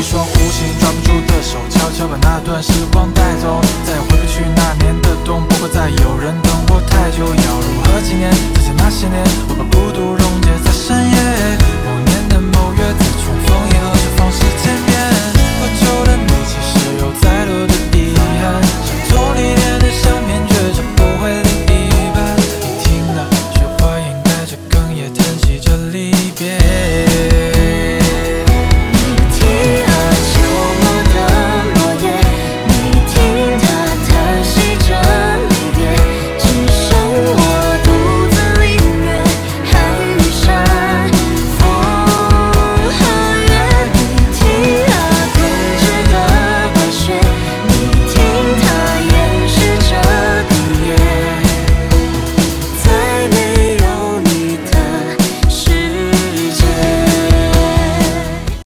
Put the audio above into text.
双无形抓不住的手，悄悄把那段时光带走。再也回不去那年的冬，不会再有人等我太久。